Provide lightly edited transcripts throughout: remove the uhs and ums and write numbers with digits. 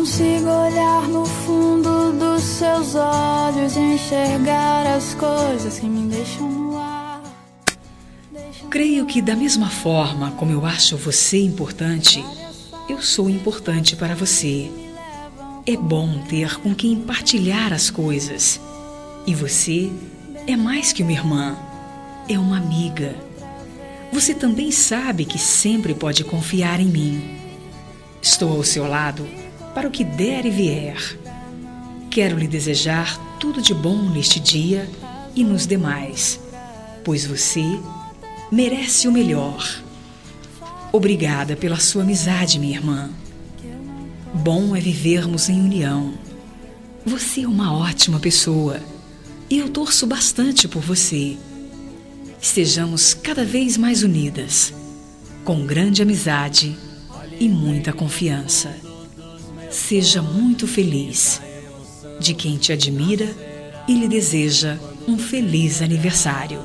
consigo olhar no fundo dos seus olhos e enxergar as coisas que me deixam no ar. Creio que da mesma forma como eu acho você importante, eu sou importante para você. É bom ter com quem partilhar as coisas. E você é mais que uma irmã, é uma amiga. Você também sabe que sempre pode confiar em mim. Estou ao seu lado para o que der e vier. Quero lhe desejar tudo de bom neste dia e nos demais, pois você merece o melhor. Obrigada pela sua amizade, minha irmã. Bom é vivermos em união. Você é uma ótima pessoa e eu torço bastante por você. Estejamos cada vez mais unidas, com grande amizade e muita confiança. Seja muito feliz, de quem te admira e lhe deseja um feliz aniversário.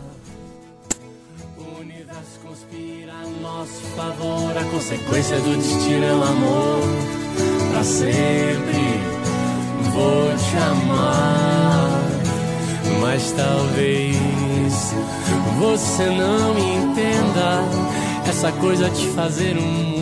O universo conspira a nosso favor, a consequência do destino é o amor. Pra sempre vou te amar, mas talvez você não entenda essa coisa de fazer um